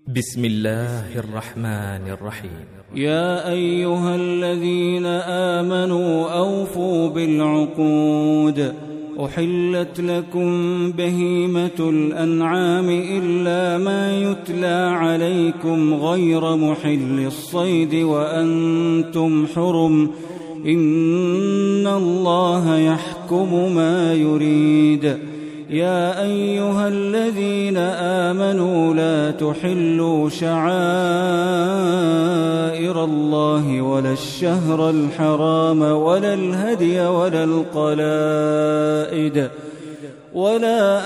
بسم الله الرحمن الرحيم. يا أيها الذين آمنوا أوفوا بالعقود. أحلت لكم بهيمة الأنعام إلا ما يتلى عليكم غير محل الصيد وأنتم حرم، إن الله يحكم ما يريد. يا أيها الذين آمنوا لا تحلوا شعائر الله ولا الشهر الحرام ولا الهدي ولا القلائد ولا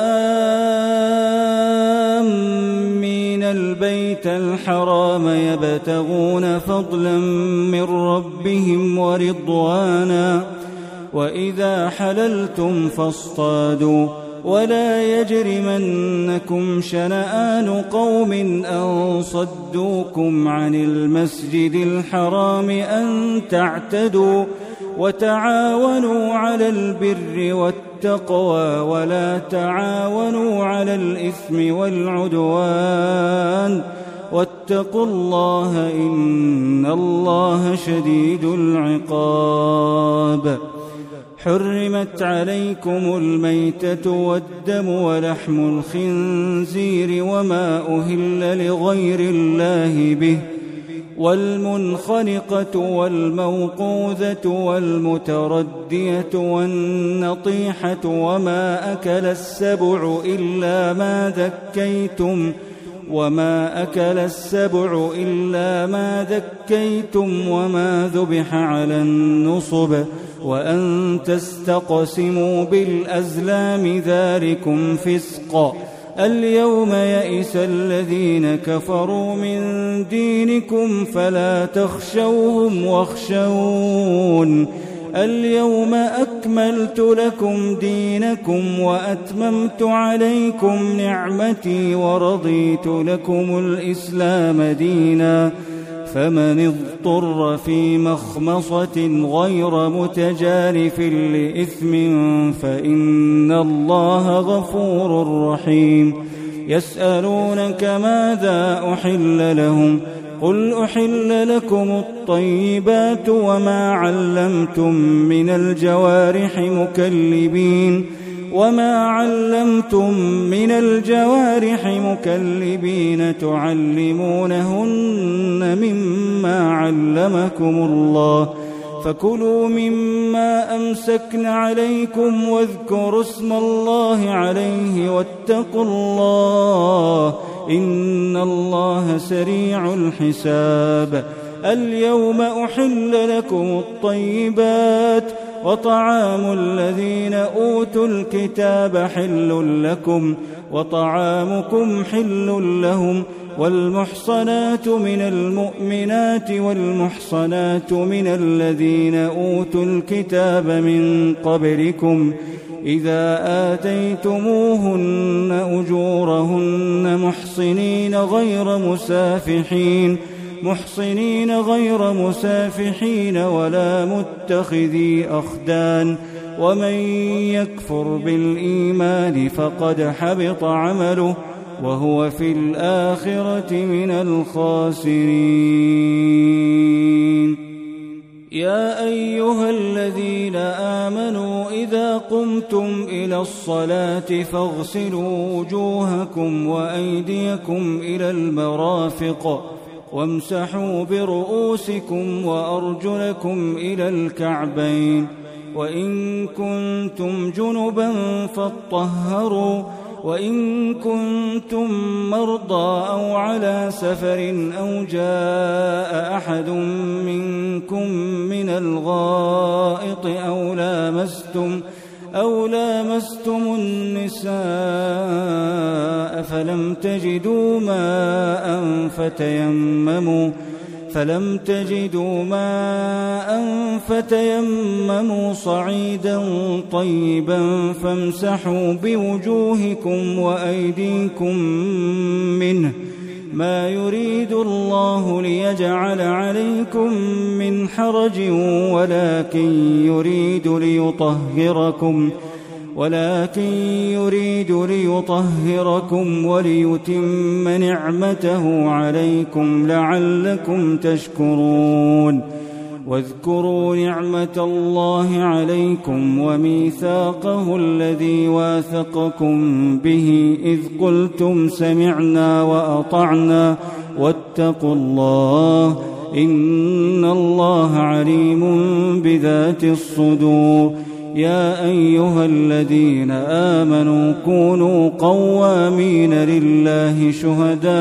آمين البيت الحرام يبتغون فضلا من ربهم ورضوانا، وإذا حللتم فاصطادوا، ولا يجرمنكم شنآن قوم أن صدوكم عن المسجد الحرام أن تعتدوا، وتعاونوا على البر والتقوى ولا تعاونوا على الإثم والعدوان، واتقوا الله إن الله شديد العقاب. حرمت عليكم الميتة والدم ولحم الخنزير وما أهل لغير الله به، والمنخنقة والموقوذة والمتردية والنطيحة وما أكل السبع إلا ما ذكيتم وما ذبح على النصب، وأن تستقسموا بالأزلام ذلكم فسق. اليوم يئس الذين كفروا من دينكم فلا تخشوهم واخشون. اليوم أكملت لكم دينكم وأتممت عليكم نعمتي ورضيت لكم الإسلام دينا، فمن اضطر في مخمصة غير متجانف لإثم فإن الله غفور رحيم. يسألونك ماذا أحل لهم؟ قل أحل لكم الطيبات وما علمتم من الجوارح مكلبين تعلمونهن مما علمكم الله، فكلوا مما أمسكن عليكم واذكروا اسم الله عليه واتقوا الله إن الله سريع الحساب. اليوم أحل لكم الطيبات، وطعام الذين أوتوا الكتاب حل لكم وطعامكم حل لهم، والمحصنات من المؤمنات والمحصنات من الذين أوتوا الكتاب من قبلكم إذا آتيتموهن أجورهن محصنين غير مسافحين ولا متخذي أخدان، ومن يكفر بالإيمان فقد حبط عمله وهو في الآخرة من الخاسرين. يا أيها الذين آمنوا إذا قمتم إلى الصلاة فاغسلوا وجوهكم وأيديكم إلى المرافق وامسحوا برؤوسكم وأرجلكم إلى الكعبين، وإن كنتم جنبا فاطهروا، وإن كنتم مرضى أو على سفر أو جاء أحد منكم من الغائط أو لامستم النساء فلم تجدوا ماء فتيمموا صعيدا طيبا فامسحوا بوجوهكم وأيديكم منه، ما يريد الله ليجعل عليكم من حرج ولكن يريد ولكن يريد ليطهركم وليتم نعمته عليكم لعلكم تشكرون. واذكروا نعمة الله عليكم وميثاقه الذي واثقكم به إذ قلتم سمعنا وأطعنا واتقوا الله إن الله عليم بذات الصدور. يا أيها الذين آمنوا كونوا قوامين لله شهداء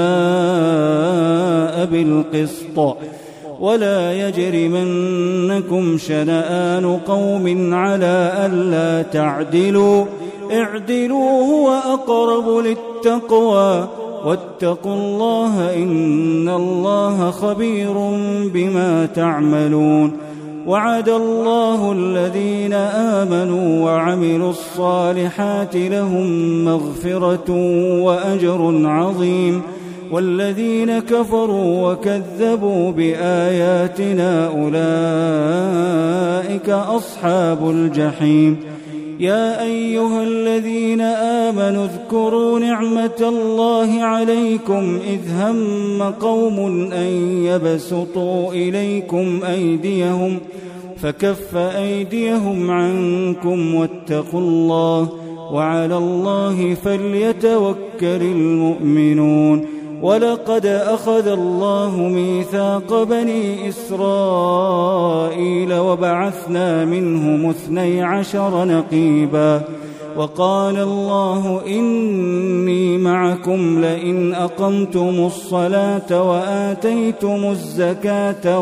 بالقسط ولا يجرمنكم شنآن قوم على ألا تعدلوا اعدلوا هو أقرب للتقوى واتقوا الله إن الله خبير بما تعملون. وعد الله الذين آمنوا وعملوا الصالحات لهم مغفرة وأجر عظيم والذين كفروا وكذبوا بآياتنا أولئك أصحاب الجحيم. يا أيها الذين آمنوا اذكروا نعمة الله عليكم إذ هم قوم أن يبسطوا إليكم أيديهم فكف أيديهم عنكم واتقوا الله وعلى الله فليتوكل المؤمنون. ولقد أخذ الله ميثاق بني إسرائيل وبعثنا منهم 12 نقيبا وقال الله إني معكم لئن أقمتم الصلاة وآتيتم الزكاة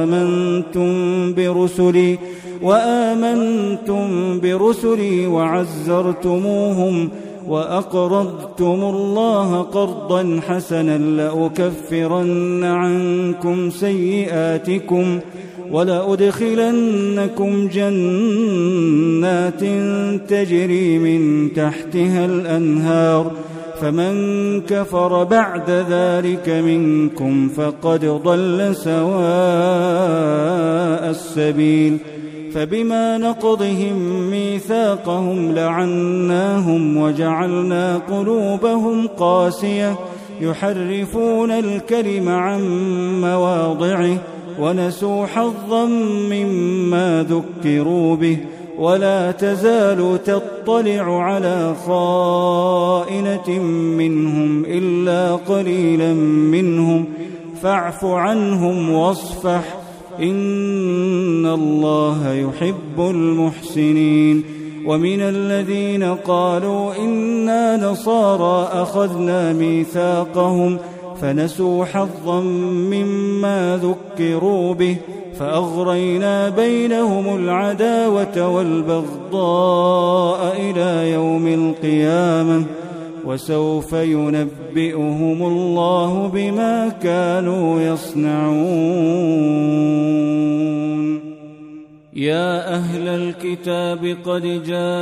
وآمنتم برسلي وعزرتموهم وأقرضتم الله قرضا حسنا لأكفرن عنكم سيئاتكم ولأدخلنكم جنات تجري من تحتها الأنهار فمن كفر بعد ذلك منكم فقد ضل سواء السبيل. فبما نقضهم ميثاقهم لعناهم وجعلنا قلوبهم قاسية يحرفون الكلم عن مواضعه ونسوا حظا مما ذكروا به ولا تزال تطلع على خائنة منهم إلا قليلا منهم فاعف عنهم واصفح إن الله يحب المحسنين. ومن الذين قالوا إنا نصارى أخذنا ميثاقهم فنسوا حظا مما ذكروا به فأغرينا بينهم العداوة والبغضاء إلى يوم القيامة وسوف ينبئهم الله بما كانوا يصنعون. يا أهل الكتاب قد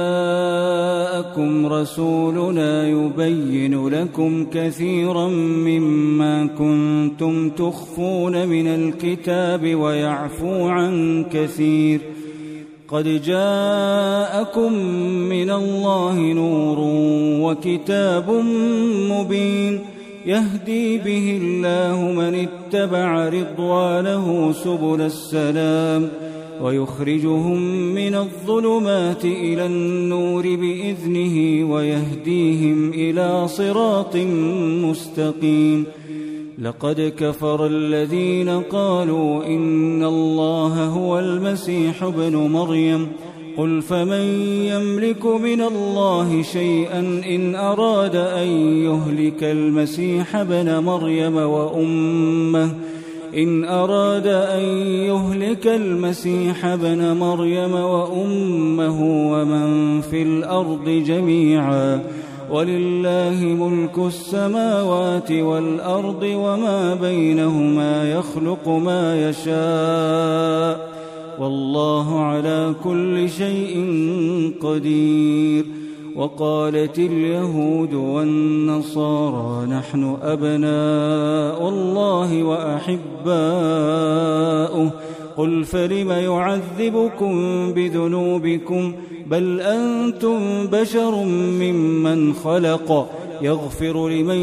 جاءكم رسولنا يبين لكم كثيرا مما كنتم تخفون من الكتاب ويعفو عن كثير. قد جاءكم من الله نور وكتاب مبين يهدي به الله من اتبع رضوانه سبل السلام ويخرجهم من الظلمات إلى النور بإذنه ويهديهم إلى صراط مستقيم. لقد كفر الذين قالوا إن الله هو المسيح ابن مريم قل فمن يملك من الله شيئا إن أراد أن يهلك المسيح ابن مريم وأمه ومن في الأرض جميعا ولله ملك السماوات والأرض وما بينهما يخلق ما يشاء والله على كل شيء قدير. وقالت اليهود والنصارى نحن أبناء الله وأحباؤه قل فلم يعذبكم بذنوبكم بل أنتم بشر ممن خلق يغفر لمن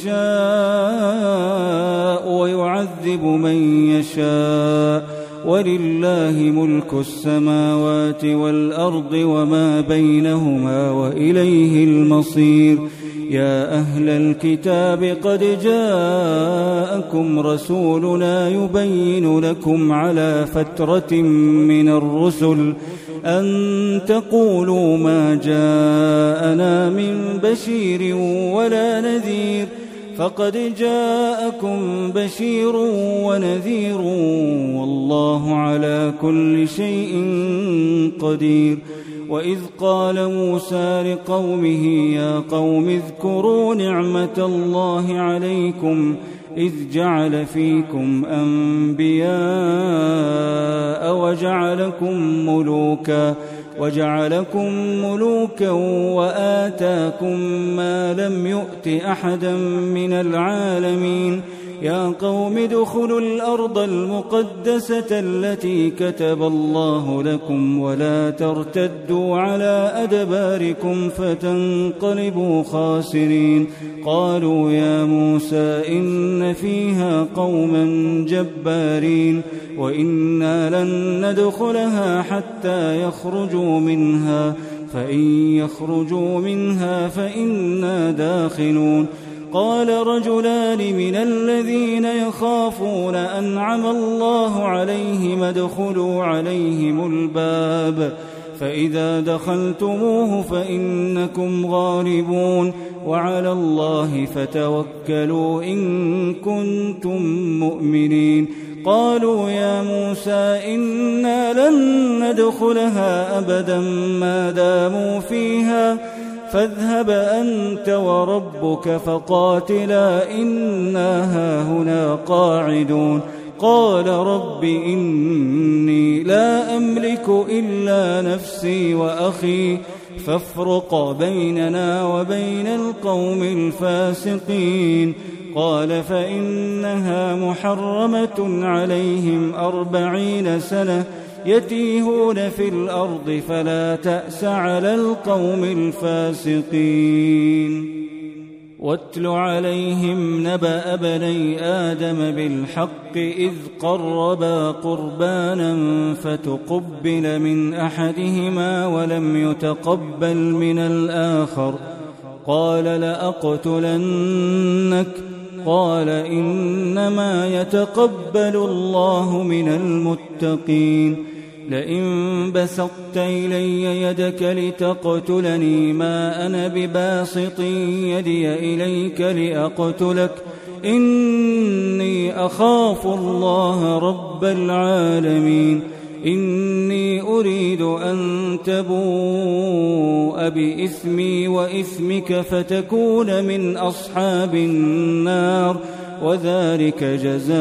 يشاء ويعذب من يشاء ولله ملك السماوات والأرض وما بينهما وإليه المصير يا أهل الكتاب قد جاءكم رسولنا يبين لكم على فترة من الرسل أن تقولوا ما جاءنا من بشير ولا نذير فقد جاءكم بشير ونذير والله على كل شيء قدير وإذ قال موسى لقومه يا قوم اذكروا نعمة الله عليكم إذ جعل فيكم أنبياء وجعلكم ملوكا وآتاكم ما لم يؤت أحدا من العالمين يا قوم ادخلوا الأرض المقدسة التي كتب الله لكم ولا ترتدوا على أدباركم فتنقلبوا خاسرين قالوا يا موسى إن فيها قوما جبارين وإنا لن ندخلها حتى يخرجوا منها فإن يخرجوا منها فإنا داخلون قال رجلان من الذين يخافون أنعم الله عليهم ادخلوا عليهم الباب فإذا دخلتموه فإنكم غالبون وعلى الله فتوكلوا إن كنتم مؤمنين قالوا يا موسى إنا لن ندخلها أبدا ما داموا فيها فاذهب أنت وربك فقاتلا إنا هاهنا قاعدون قال رب إني لا أملك إلا نفسي وأخي فافرق بيننا وبين القوم الفاسقين قال فإنها محرمة عليهم 40 سنة يتيهون في الأرض فلا تأس على القوم الفاسقين واتل عليهم نبأ بني آدم بالحق إذ قربا قربانا فتقبل من أحدهما ولم يتقبل من الآخر قال لأقتلنك قال إنما يتقبل الله من المتقين لئن بسطت إلي يدك لتقتلني ما أنا بباسط يدي إليك لأقتلك إني أخاف الله رب العالمين إني أريد أن تبوء بإثمي وإثمك فتكون من أصحاب النار وذلك جزاء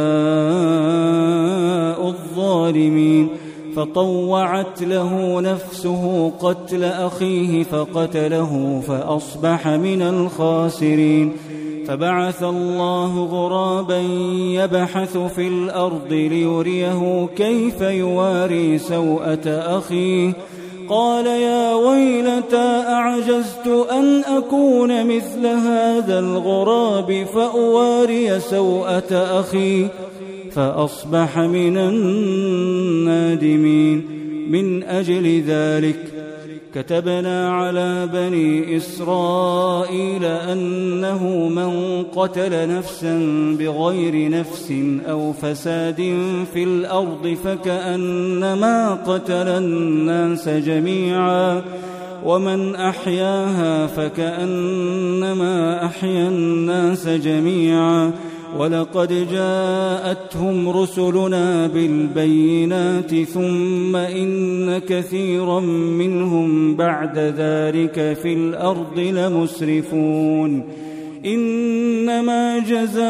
الظالمين فطوعت له نفسه قتل أخيه فقتله فأصبح من الخاسرين فبعث الله غرابا يبحث في الأرض ليريه كيف يواري سوءة أخيه قال يا ويلتى أعجزت أن أكون مثل هذا الغراب فأواري سوءة أخي فأصبح من النادمين من أجل ذلك كتبنا على بني إسرائيل أنه من قتل نفسا بغير نفس أو فساد في الأرض فكأنما قتل الناس جميعا ومن أحياها فكأنما أحيا الناس جميعا ولقد جاءتهم رسلنا بالبينات ثم إن كثيرا منهم بعد ذلك في الأرض لمسرفون إنما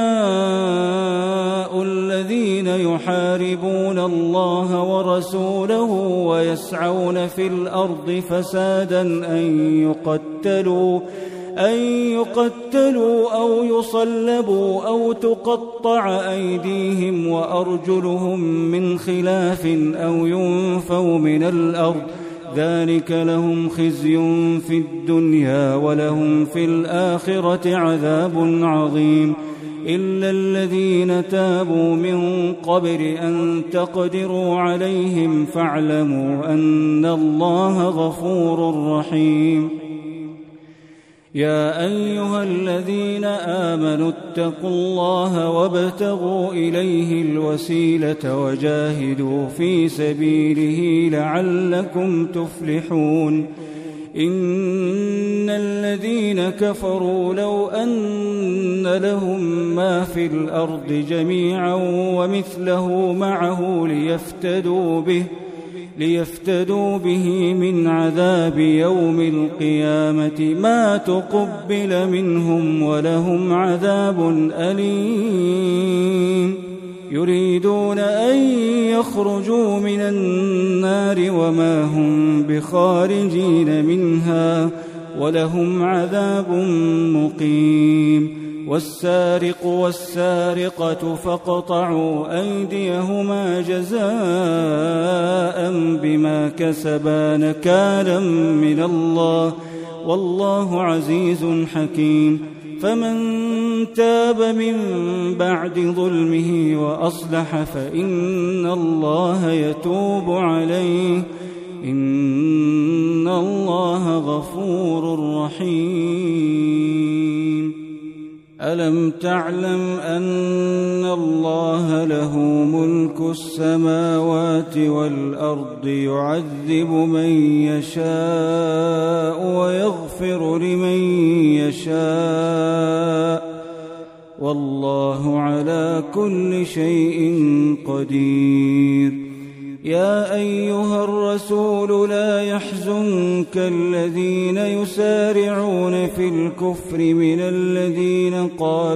جزاء الذين يحاربون الله ورسوله ويسعون في الأرض فسادا أن يقتلوا أو يصلبوا أو تقطع أيديهم وأرجلهم من خلاف أو ينفوا من الأرض ذلك لهم خزي في الدنيا ولهم في الآخرة عذاب عظيم إلا الذين تابوا من قبل أن تقدروا عليهم فاعلموا أن الله غفور رحيم يا أيها الذين آمنوا اتقوا الله وابتغوا إليه الوسيلة وجاهدوا في سبيله لعلكم تفلحون إن الذين كفروا لو أن لهم ما في الأرض جميعا ومثله معه ليفتدوا به من عذاب يوم القيامة ما تقبل منهم ولهم عذاب أليم يريدون أن يخرجوا من النار وما هم بخارجين منها ولهم عذاب مقيم والسارق والسارقة فاقطعوا أيديهما جزاء بما كسبا نكالا من الله والله عزيز حكيم فمن تاب من بعد ظلمه وأصلح فإن الله يتوب عليه إن الله غفور رحيم ألم تعلم أن الله له ملك السماوات والأرض يعذب من يشاء ويغفر لمن يشاء والله على كل شيء قدير يا أيها الرسول لا يحزنك الذين يسارعون في الكفر من الذين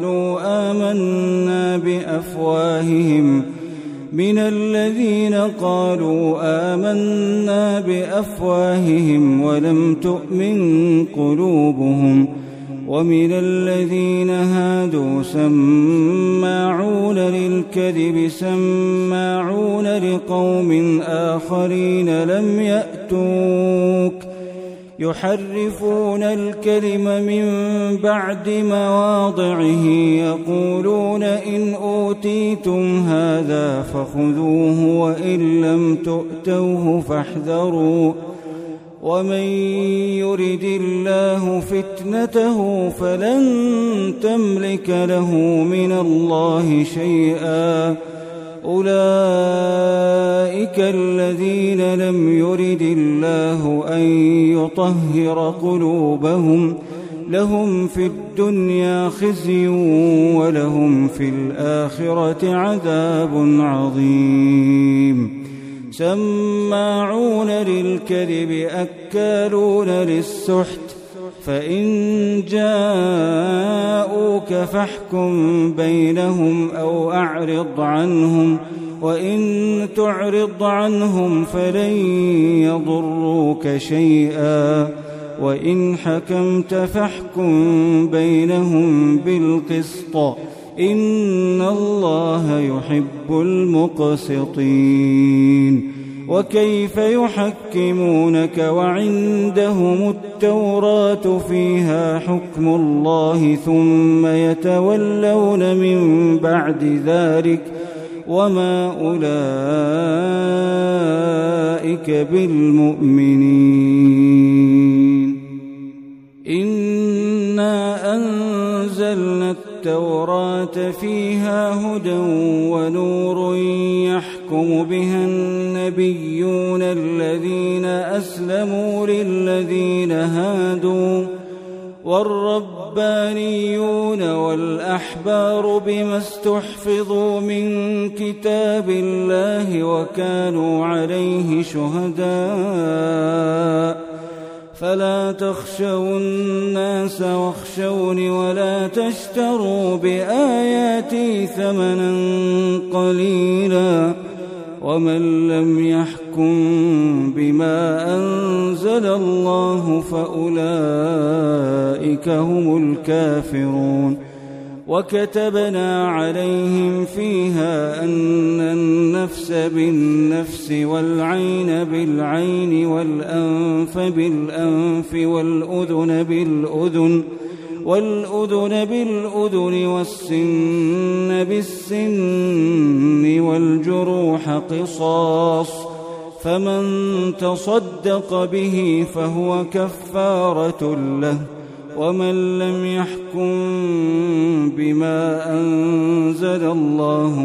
قالوا آمنا بأفواههم ولم تؤمن قلوبهم ومن الذين هادوا سماعون للكذب سماعون لقوم آخرين لم يأتوك يحرفون الكلم من بعد مواضعه يقولون إن أوتيتم هذا فخذوه وإن لم تؤتوه فاحذروا ومن يرد الله فتنته فلن تملك له من الله شيئا أولئك الذين لم يرد الله أن يطهر قلوبهم لهم في الدنيا خزي ولهم في الآخرة عذاب عظيم سماعون للكذب أكالون للسحت فإن جاءوك فاحكم بينهم أو أعرض عنهم وإن تعرض عنهم فلن يضروك شيئا وإن حكمت فاحكم بينهم بالقسط إن الله يحب المقسطين وكيف يحكمونك وعندهم التوراة فيها حكم الله ثم يتولون من بعد ذلك وما أولئك بالمؤمنين إنا أنزلنا التوراة فيها هدى ونور يحكم بها النبيون الذين أسلموا للذين هادوا والربانيون والأحبار بما استحفظوا من كتاب الله وكانوا عليه شهداء فلا تخشوا الناس واخشوني ولا تشتروا بآياتي ثمنا قليلا ومن لم يحكم بما أنزل الله فأولئك أولئك هم الكافرون. وكتبنا عليهم فيها أن النفس بالنفس والعين بالعين والأنف بالأنف والأذن بالأذن والسن بالسن والجروح قصاص، فمن تصدق به فهو كفارة له، ومن لم يحكم بما أنزل الله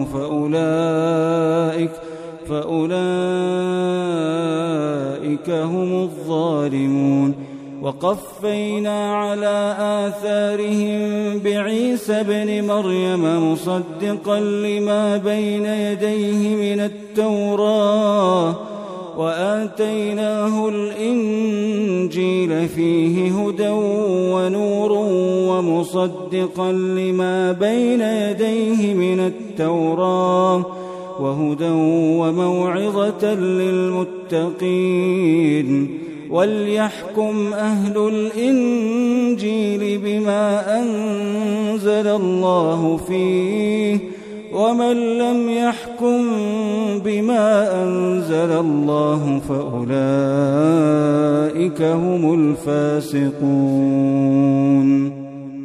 فأولئك هم الظالمون. وقفينا على آثارهم بعيسى ابن مريم مصدقا لما بين يديه من التوراة، وآتيناه الإنجيل فيه هدى ونور ومصدقا لما بين يديه من التوراة وهدى وموعظة للمتقين. وليحكم أهل الإنجيل بما أنزل الله فيه، ومن لم يحكم بما أنزل الله فأولئك هم الفاسقون.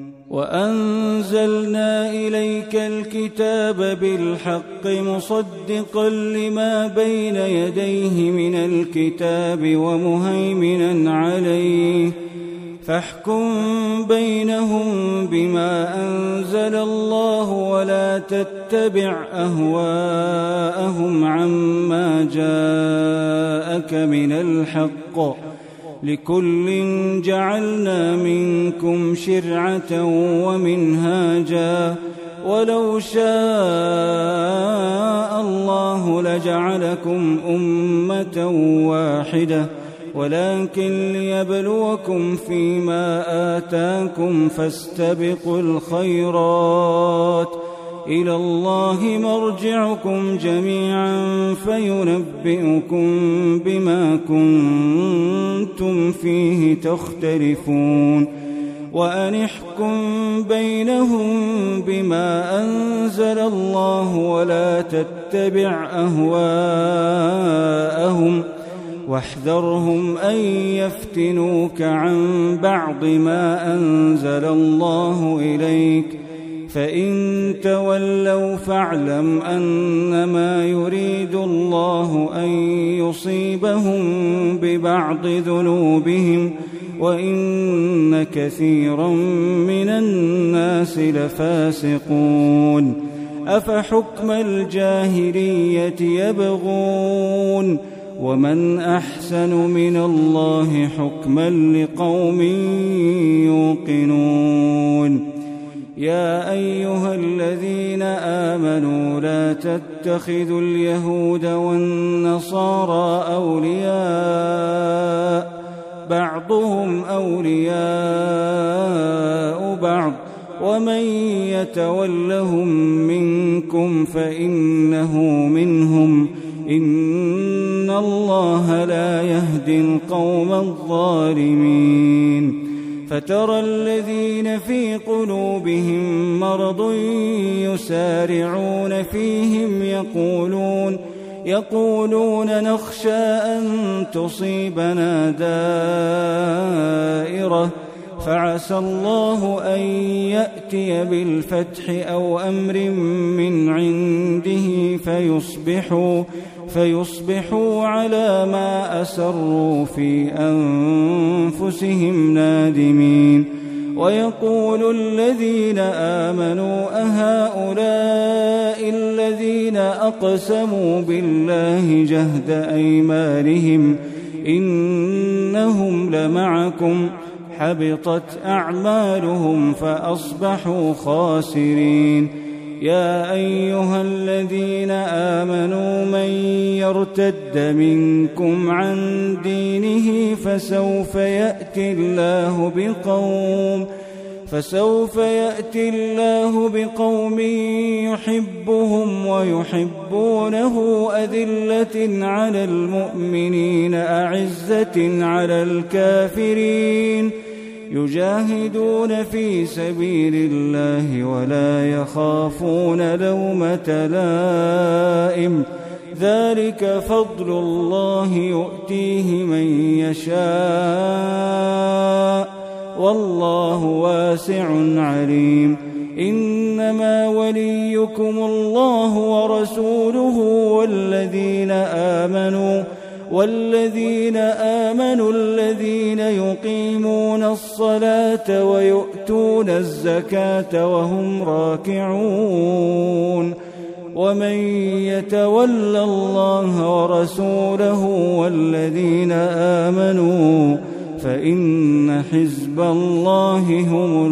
وأنزلنا إليك الكتاب بالحق مصدقا لما بين يديه من الكتاب ومهيمنا عليه، فاحكم بينهم بما أنزل الله ولا تتبع أهواءهم عما جاءك من الحق، لكل جعلنا منكم شرعة ومنهاجا، ولو شاء الله لجعلكم أمة واحدة، ولكن ليبلوكم فيما آتاكم، فاستبقوا الخيرات، إلى الله مرجعكم جميعا فينبئكم بما كنتم فيه تختلفون. وأن احكم بينهم بما أنزل الله ولا تتبع أهواءهم، واحذرهم أن يفتنوك عن بعض ما أنزل الله إليك، فإن تولوا فاعلم أنما يريد الله أن يصيبهم ببعض ذنوبهم، وإن كثيرا من الناس لفاسقون. أفحكم الجاهلية يبغون، ومن أحسن من الله حكما لقوم يوقنون. يا أيها الذين آمنوا لا تتخذوا اليهود والنصارى أولياء، بعضهم أولياء بعض، ومن يتولهم منكم فإنه منهم، إن الله لا يهدي القوم الظالمين. فترى الذين في قلوبهم مرض يسارعون فيهم يقولون نخشى أن تصيبنا دائرة، فعسى الله أن يأتي بالفتح أو أمر من عنده فيصبحوا على ما أسروا في أنفسهم نادمين. ويقول الذين آمنوا أهؤلاء الذين أقسموا بالله جهد أيمانهم إنهم لمعكم، حبطت أعمالهم فأصبحوا خاسرين. يا أيها الذين آمنوا من يرتد منكم عن دينه فسوف يأتي الله بقوم يحبهم ويحبونه، أذلة على المؤمنين أعزة على الكافرين، يجاهدون في سبيل الله ولا يخافون لومة لائم ذلك فضل الله يؤتيه من يشاء والله واسع عليم إنما وليكم الله ورسوله والذين آمنوا الذين يقيمون الصلاة ويؤتون الزكاة وهم راكعون ومن يتول الله ورسوله والذين آمنوا فإن حزب الله هم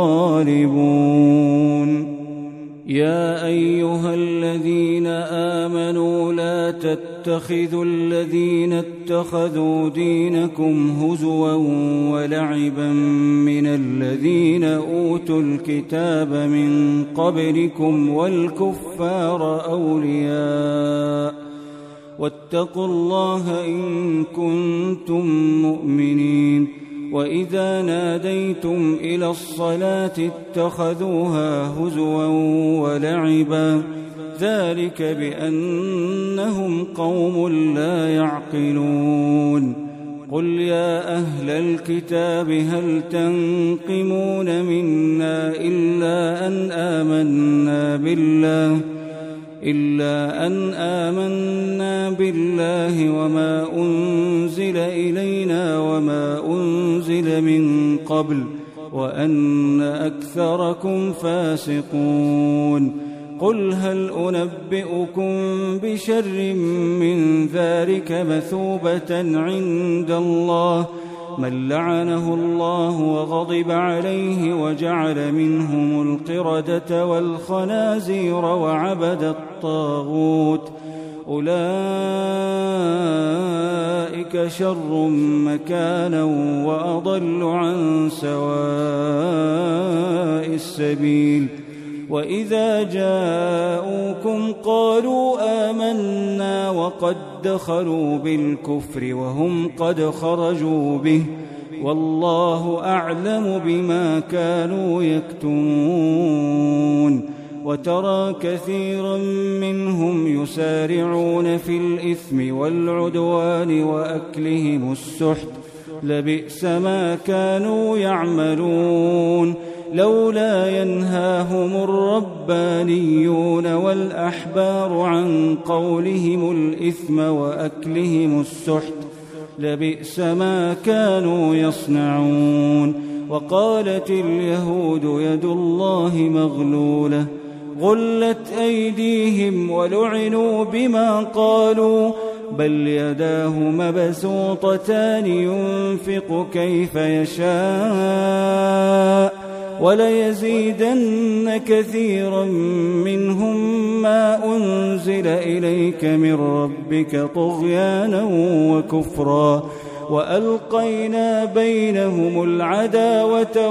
الغالبون يا أيها الذين آمنوا لا تتخذوا الذين اتخذوا دينكم هزوا ولعبا من الذين أوتوا الكتاب من قبلكم والكفار أولياء واتقوا الله إن كنتم مؤمنين وإذا ناديتم إلى الصلاة اتخذوها هزوا ولعبا ذلك بأنهم قوم لا يعقلون قل يا أهل الكتاب هل تنقمون منا إلا أن آمنا بالله وما أنزل إلينا وما أنزل من قبل وأن أكثركم فاسقون قل هل أنبئكم بشر من ذلك مثوبة عند الله من لعنه الله وغضب عليه وجعل منهم القردة والخنازير وعبد الطاغوت أولئك شر مكانا وأضل عن سواء السبيل وإذا جاءوكم قالوا آمنا وقد دخلوا بالكفر وهم قد خرجوا به والله أعلم بما كانوا يكتمون وترى كثيرا منهم يسارعون في الإثم والعدوان وأكلهم السحت لبئس ما كانوا يعملون لولا ينهاهم الربانيون والأحبار عن قولهم الإثم وأكلهم السحت لبئس ما كانوا يصنعون وقالت اليهود يد الله مغلولة غلت أيديهم ولعنوا بما قالوا بل يداه مبسوطتان ينفق كيف يشاء وليزيدن كثيرا منهم ما أنزل إليك من ربك طغيانا وكفرا وألقينا بينهم العداوة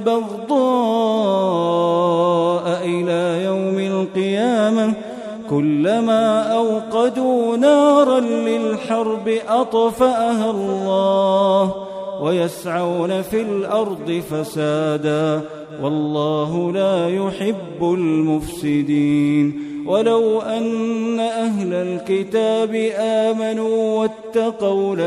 والبغضاء إلى يوم القيامة كلما أوقدوا نارا للحرب أطفأها الله ويسعون في الأرض فسادا والله لا يحب المفسدين ولو أن أهل الكتاب آمنوا واتقوا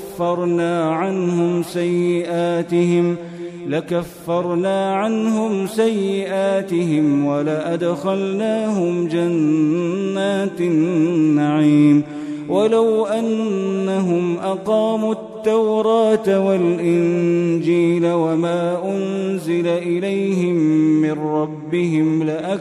لكفرنا عنهم سيئاتهم ولأدخلناهم جنات النعيم ولو أنهم أقاموا التوراة والإنجيل وما أنزل إليهم من ربهم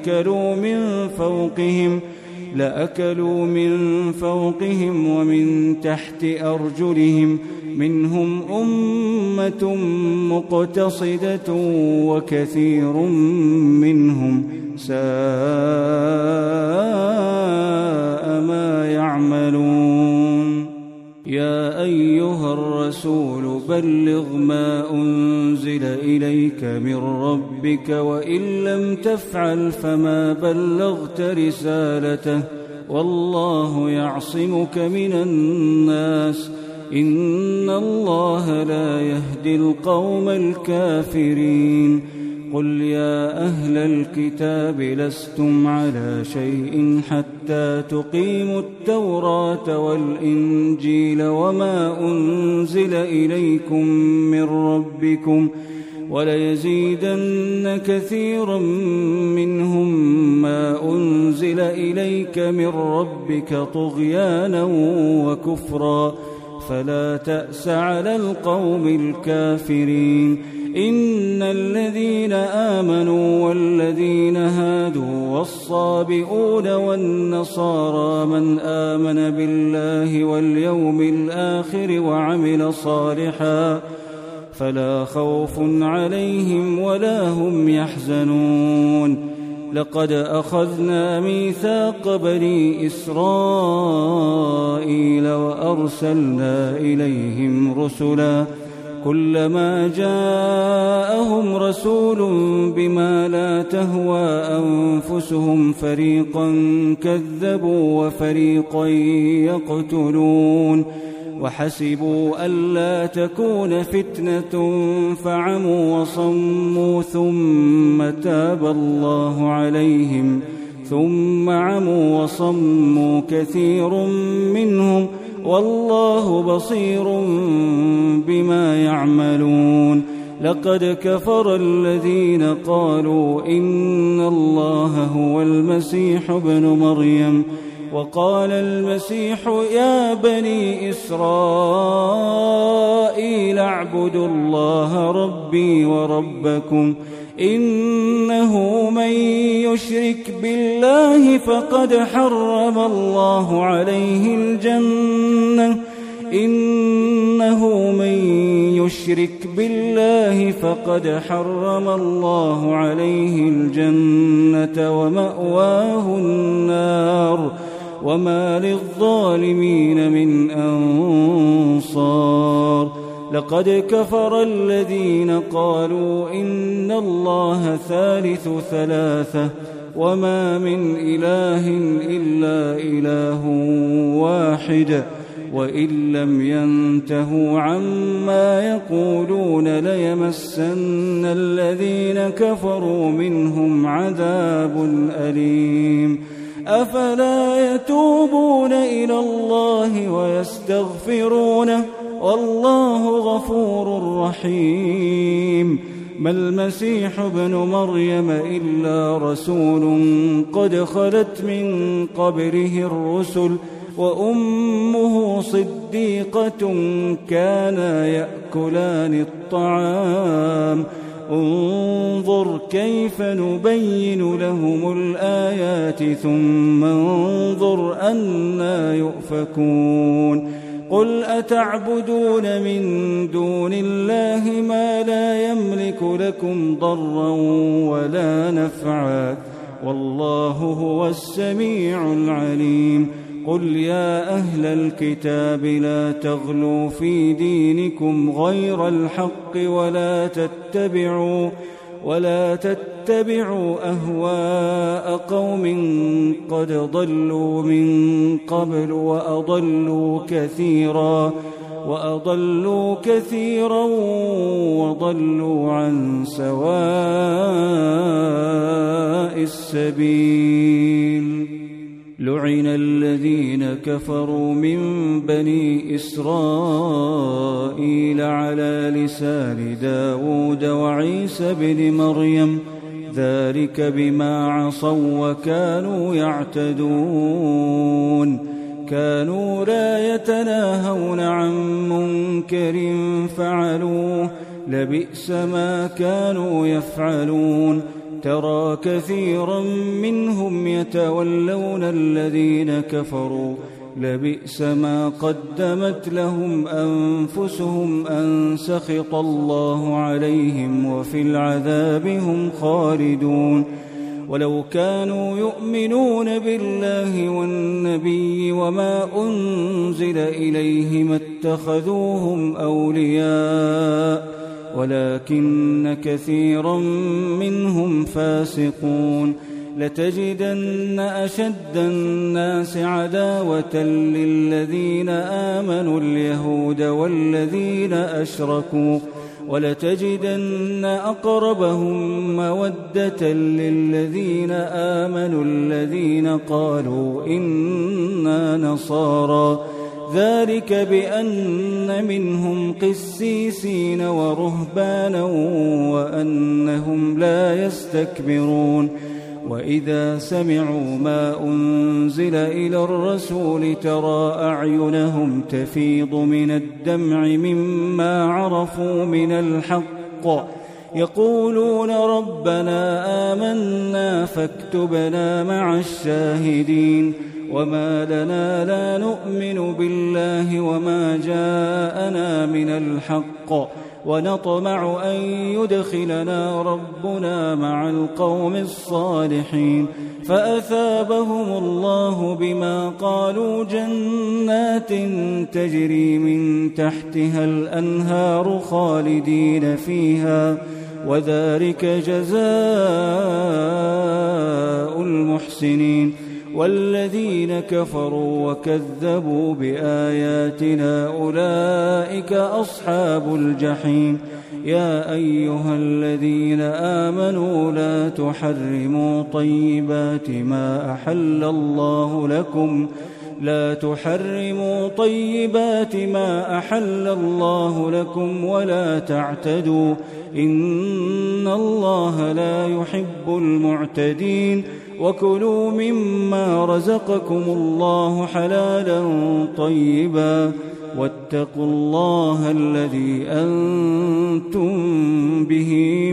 لأكلوا من فوقهم ومن تحت أرجلهم منهم أمة مقتصدة وكثير منهم ساء ما يعملون يا أيها الرسول بلغ ما أنزل إليك من ربك وإن لم تفعل فما بلغت رسالته والله يعصمك من الناس إن الله لا يهدي القوم الكافرين. قل يا أهل الكتاب لستم على شيء حتى تقيموا التوراة والإنجيل وما أنزل إليكم من ربكم وليزيدن كثيرا منهم ما أنزل إليك من ربك طغيانا وكفرا فلا تأس على القوم الكافرين. إن الذين آمنوا والذين هادوا والصابئون والنصارى من آمن بالله واليوم الآخر وعمل صالحا فلا خوف عليهم ولا هم يحزنون. لقد أخذنا ميثاق بني إسرائيل وأرسلنا إليهم رسلا كلما جاءهم رسول بما لا تهوى أنفسهم فريقا كذبوا وفريقا يقتلون وحسبوا ألا تكون فتنة فعموا وصموا ثم تاب الله عليهم ثم عموا وصموا كثير منهم والله بصير بما يعملون. لقد كفر الذين قالوا إن الله هو المسيح ابن مريم وقال المسيح يا بني إسرائيل اعبدوا الله ربي وربكم إنه من يشرك بالله فقد حرم الله عليه الجنة إنه من يشرك بالله فقد حرم الله عليه الجنة ومأواه النار وما للظالمين من أنصار. لقد كفر الذين قالوا إن الله ثالث ثلاثة وما من إله إلا إله واحد وإن لم ينتهوا عما يقولون ليمسن الذين كفروا منهم عذاب أليم. أفلا يتوبون إلى الله ويستغفرونه والله غفور رحيم. ما المسيح ابن مريم إلا رسول قد خلت من قبله الرسل وأمه صديقة كانا يأكلان الطعام انظر كيف نبين لهم الآيات ثم انظر أنى يؤفكون. قل أتعبدون من دون الله ما لا يملك لكم ضرا ولا نفعا والله هو السميع العليم. قل يا أهل الكتاب لا تغلوا في دينكم غير الحق ولا تتبعوا أهواء قوم قد ضلوا من قبل وأضلوا كثيرا وضلوا عن سواء السبيل. لعن الذين كفروا من بني إسرائيل على لسان داود وعيسى بن مريم ذلك بما عصوا وكانوا يعتدون. كانوا لا يتناهون عن منكر فعلوه لبئس ما كانوا يفعلون. ترى كثيرا منهم يتولون الذين كفروا لبئس ما قدمت لهم أنفسهم أن سخط الله عليهم وفي العذاب هم خالدون. ولو كانوا يؤمنون بالله والنبي وما أنزل إليه ما اتخذوهم أولياء ولكن كثيرا منهم فاسقون. لتجدن أشد الناس عداوة للذين آمنوا اليهود والذين أشركوا ولتجدن أقربهم مودة للذين آمنوا الذين قالوا إنا نصارى ذلك بأن منهم قسيسين ورهبانا وأنهم لا يستكبرون وإذا سمعوا ما أنزل إلى الرسول ترى أعينهم تفيض من الدمع مما عرفوا من الحق يقولون ربنا آمنا فاكتبنا مع الشاهدين وما لنا لا نؤمن بالله وما جاءنا من الحق ونطمع أن يدخلنا ربنا مع القوم الصالحين فأثابهم الله بما قالوا جنات تجري من تحتها الأنهار خالدين فيها وذلك جزاء المحسنين والذين كفروا وكذبوا بآياتنا أولئك أصحاب الجحيم يا أيها الذين آمنوا لا تحرموا طيبات ما أحل الله لكم ولا تعتدوا إن الله لا يحب المعتدين وكلوا مما رزقكم الله حلالا طيبا واتقوا الله الذي أنتم به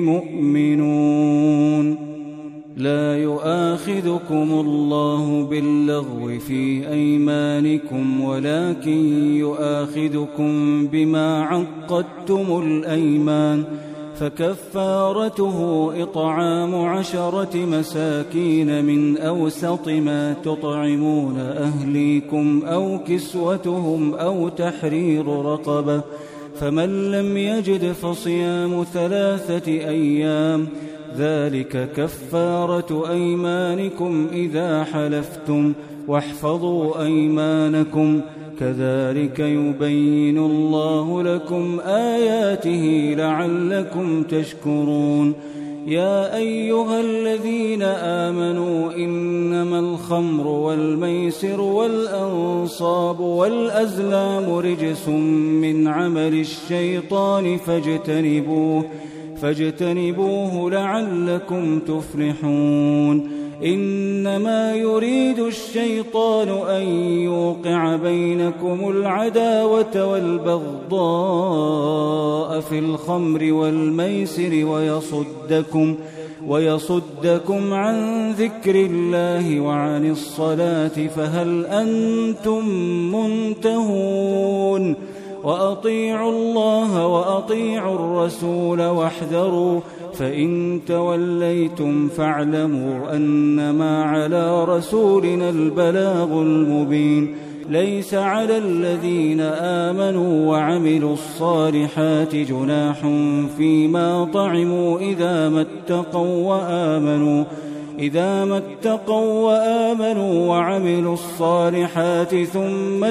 مؤمنون لا يؤاخذكم الله باللغو في أيمانكم ولكن يؤاخذكم بما عقدتم الأيمان فكفارته إطعام 10 مساكين من أوسط ما تطعمون أهليكم أو كسوتهم أو تحرير رقبة فمن لم يجد فصيام 3 أيام ذلك كفارة أيمانكم إذا حلفتم واحفظوا أيمانكم كذلك يبين الله لكم آياته لعلكم تشكرون يا أيها الذين آمنوا إنما الخمر والميسر والأنصاب والأزلام رجس من عمل الشيطان فاجتنبوه لعلكم تفلحون إنما يريد الشيطان أن يوقع بينكم العداوة والبغضاء في الخمر والميسر ويصدكم عن ذكر الله وعن الصلاة فهل أنتم منتهون وأطيعوا الله وأطيعوا الرسول واحذروا فإن توليتم فاعلموا أنما على رسولنا البلاغ المبين ليس على الذين آمنوا وعملوا الصالحات جناح فيما طعموا إذا ما اتقوا وآمنوا وعملوا الصالحات ثم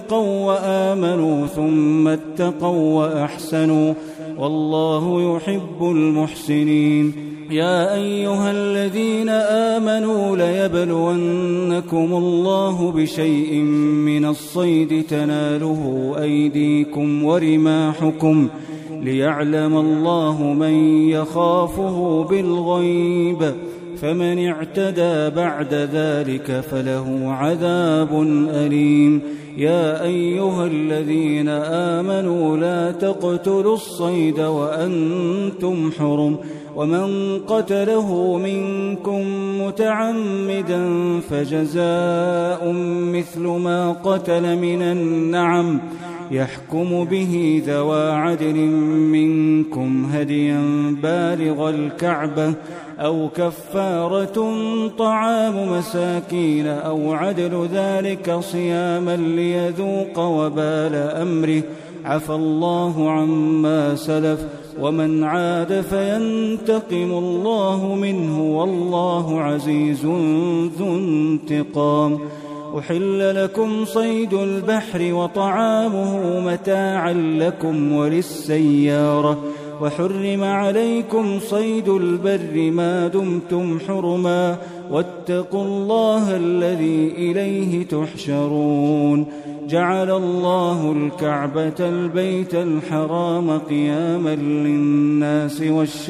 اتقوا وأحسنوا والله يحب المحسنين يا أيها الذين آمنوا ليبلونكم الله بشيء من الصيد تناله أيديكم ورماحكم ليعلم الله من يخافه بالغيب فمن اعتدى بعد ذلك فله عذاب أليم يا أيها الذين آمنوا لا تقتلوا الصيد وأنتم حرم ومن قتله منكم متعمدا فجزاء مثل ما قتل من النعم يحكم به ذوى عدل منكم هديا بالغ الكعبة أو كفارة طعام مساكين أو عدل ذلك صياما ليذوق وبال أمره عفى الله عما سلف ومن عاد فينتقم الله منه والله عزيز ذو انتقام. أحل لكم صيد البحر وطعامه متاعا لكم وللسيارة وحرم عليكم صيد البر ما دمتم حرما واتقوا الله الذي إليه تحشرون. جعل الله الكعبة البيت الحرام قياما للناس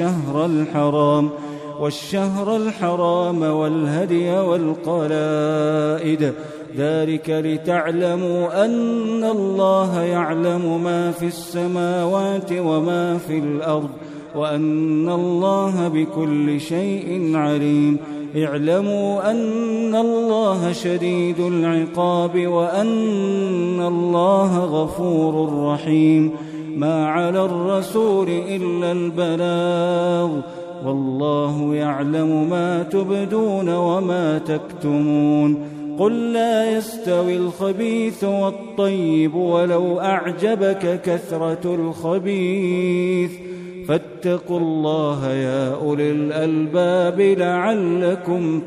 والشهر الحرام والهدي والقلائد ذلك لتعلموا أن الله يعلم ما في السماوات وما في الأرض وأن الله بكل شيء عليم. اعلموا أن الله شديد العقاب وأن الله غفور رحيم. ما على الرسول إلا البلاغ والله يعلم ما تبدون وما تكتمون. قل لا يستوي الخبيث والطيب ولو أعجبك كثرة الخبيث فاتقوا الله يا أولي الألباب لعلكم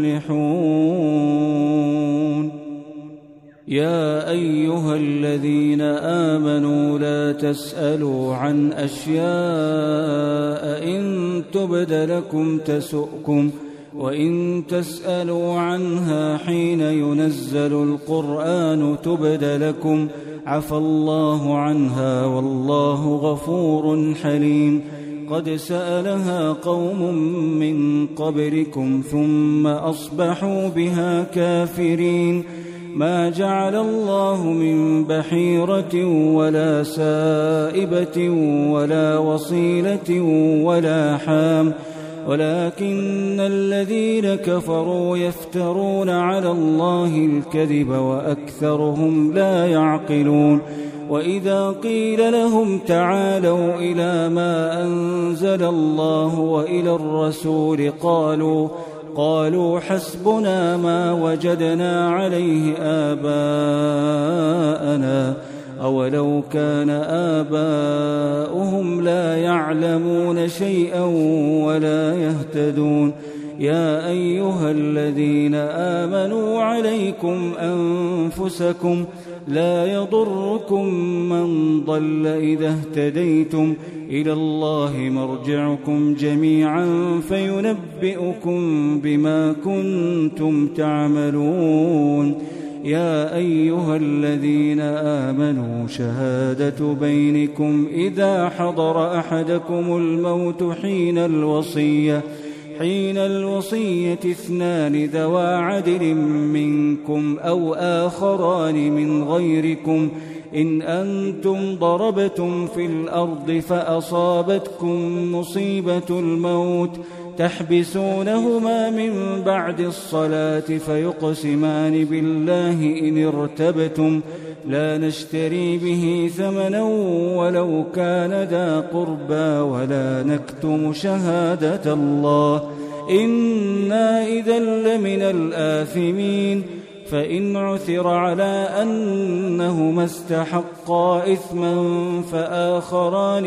تفلحون. يا أيها الذين آمنوا لا تسألوا عن أشياء إن تبد لكم تسؤكم وإن تسألوا عنها حين ينزل القرآن تبد لكم عفى الله عنها والله غفور حليم. قد سألها قوم من قبلكم ثم أصبحوا بها كافرين. ما جعل الله من بحيرة ولا سائبة ولا وصيلة ولا حام ولكن الذين كفروا يفترون على الله الكذب وأكثرهم لا يعقلون. وإذا قيل لهم تعالوا إلى ما أنزل الله وإلى الرسول قالوا حسبنا ما وجدنا عليه آباءنا أولو كان آباؤهم لا يعلمون شيئا ولا يهتدون. يا أيها الذين آمنوا عليكم أنفسكم لا يضركم من ضل إذا اهتديتم إلى الله مرجعكم جميعا فينبئكم بما كنتم تعملون. يا أيها الذين آمنوا شهادة بينكم إذا حضر أحدكم الموت حين الوصية 2 ذوى عدل منكم أو آخران من غيركم إن أنتم ضربتم في الأرض فأصابتكم مصيبة الموت تحبسونهما من بعد الصلاة فيقسمان بالله إن ارتبتم لا نشتري به ثمنا ولو كان ذا قربى ولا نكتم شهادة الله إنا إذا لمن الآثمين. فإن عثر على أنهما استحقا إثما فآخران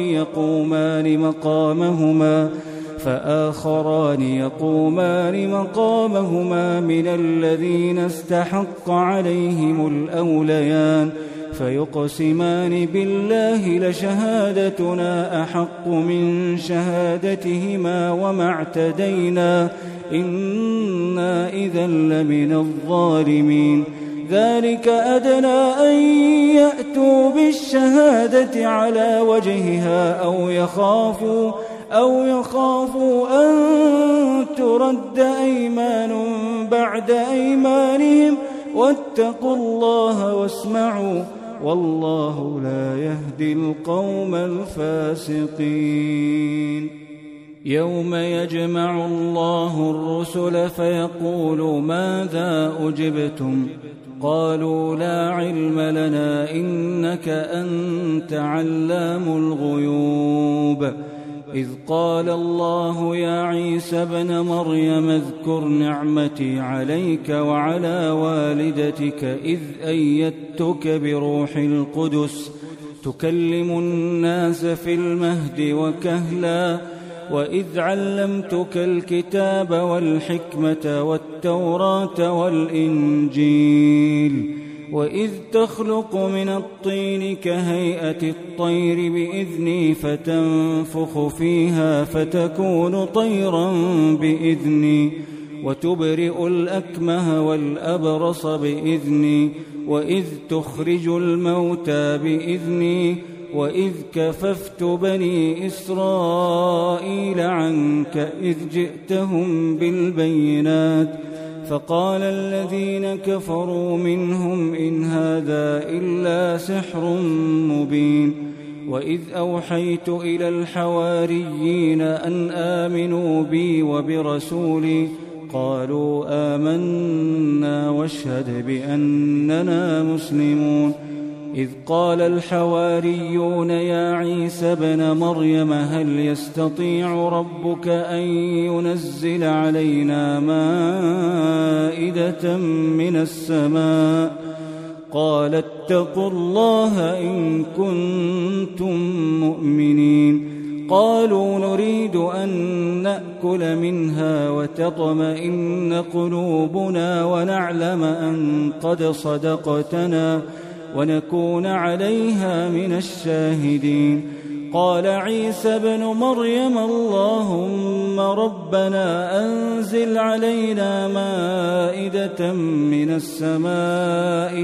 يقومان مقامهما من الذين استحق عليهم الأوليان فيقسمان بالله لشهادتنا أحق من شهادتهما وما اعتدينا إنا إذا لمن الظالمين. ذلك أدنى أن يأتوا بالشهادة على وجهها أو يخافوا أن ترد أيمان بعد أيمانهم واتقوا الله واسمعوا والله لا يهدي القوم الفاسقين. يوم يجمع الله الرسل فيقول ماذا أجبتم قالوا لا علم لنا إنك أنت علام الغيوب. إذ قال الله يا عيسى ابن مريم اذكر نعمتي عليك وعلى والدتك إذ أيدتك بروح القدس تكلم الناس في المهد وكهلا وإذ علمتك الكتاب والحكمة والتوراة والإنجيل وإذ تخلق من الطين كهيئة الطير بإذني فتنفخ فيها فتكون طيرا بإذني وتبرئ الأكمه والأبرص بإذني وإذ تخرج الموتى بإذني وإذ كففت بني إسرائيل عنك إذ جئتهم بالبينات فقال الذين كفروا منهم إن هذا إلا سحر مبين وإذ أوحيت إلى الحواريين أن آمنوا بي وبرسولي قالوا آمنا واشهد بأننا مسلمون إذ قال الحواريون يا عيسى ابن مريم هل يستطيع ربك أن ينزل علينا مائدة من السماء قال اتقوا الله إن كنتم مؤمنين قالوا نريد أن نأكل منها وتطمئن قلوبنا ونعلم أن قد صدقتنا ونكون عليها من الشاهدين قال عيسى ابن مريم اللهم ربنا أنزل علينا مائدة من السماء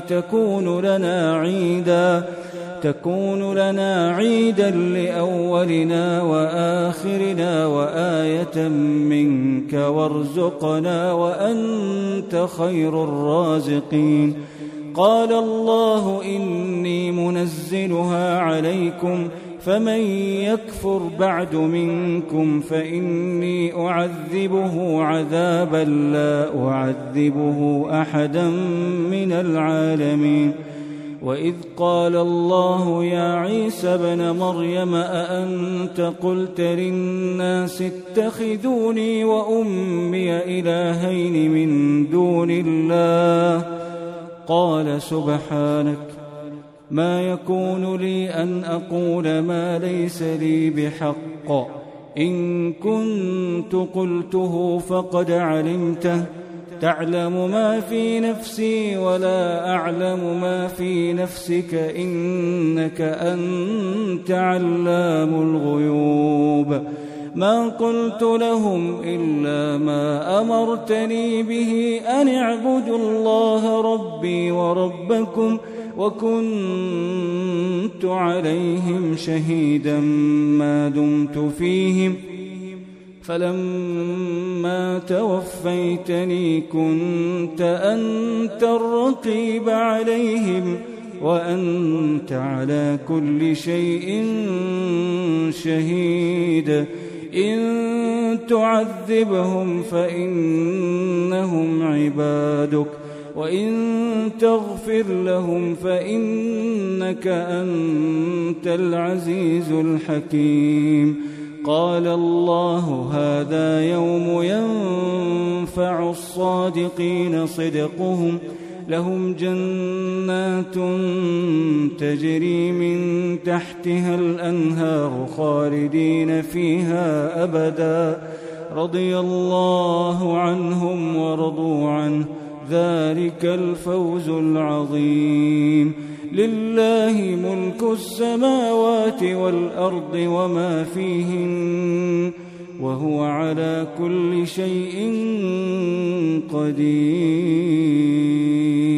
تكون لنا عيدا لأولنا وآخرنا وآية منك وارزقنا وأنت خير الرازقين قال الله إني منزلها عليكم فمن يكفر بعد منكم فإني أعذبه عذابا لا أعذبه أحدا من العالمين وإذ قال الله يا عيسى ابن مريم أأنت قلت للناس اتخذوني وأمي إلهين من دون الله قال سبحانك ما يكون لي أن أقول ما ليس لي بحق إن كنت قلته فقد علمته تعلم ما في نفسي ولا أعلم ما في نفسك إنك أنت علام الغيوب ما قلت لهم إلا ما أمرتني به أن اعبدوا الله ربي وربكم وكنت عليهم شهيدا ما دمت فيهم فلما توفيتني كنت أنت الرقيب عليهم وأنت على كل شيء شهيد إن تعذبهم فإنهم عبادك وإن تغفر لهم فإنك أنت العزيز الحكيم قال الله هذا يوم ينفع الصادقين صدقهم لهم جنات تجري من تحتها الأنهار خالدين فيها أبدا رضي الله عنهم ورضوا عنه ذلك الفوز العظيم لله ملك السماوات والأرض وما فيهن وهو على كل شيء قدير